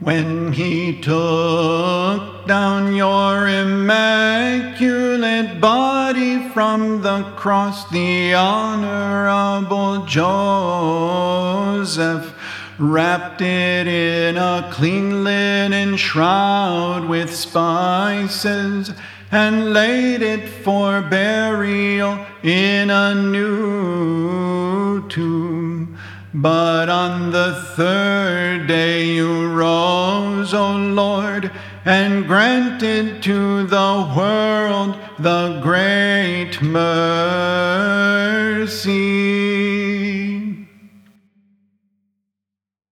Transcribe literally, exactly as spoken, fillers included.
when he took down your immaculate body from the cross, the honorable Joseph wrapped it in a clean linen shroud with spices and laid it for burial in a new tomb. But on the third day you rose, O Lord, and granted to the world the great mercy.